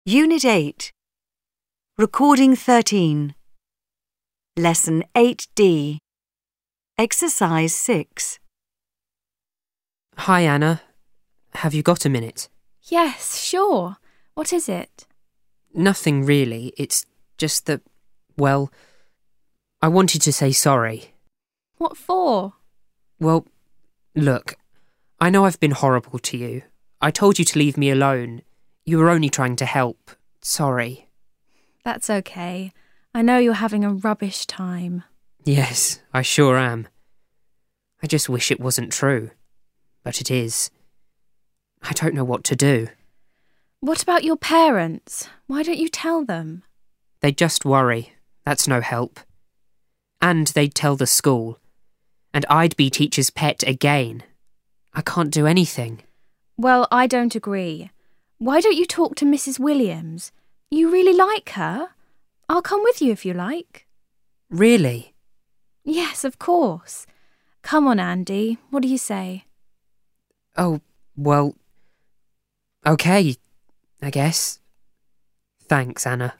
Unit 8. Recording 13. Lesson 8D. Exercise 6. Hi, Anna. Have you got a minute? Yes, sure. What is it? Nothing really. It's just that, well, I wanted to say sorry. What for? Well, look, I know I've been horrible to you. I told you to leave me alone. You were only trying to help. Sorry. That's okay. I know you're having a rubbish time. Yes, I sure am. I just wish it wasn't true. But it is. I don't know what to do. What about your parents? Why don't you tell them? They'd just worry. That's no help. And they'd tell the school. And I'd be teacher's pet again. I can't do anything. Well, I don't agree. Why don't you talk to Mrs. Williams? You really like her? I'll come with you if you like. Really? Yes, of course. Come on, Andy. What do you say? Oh, well, okay, I guess. Thanks, Anna.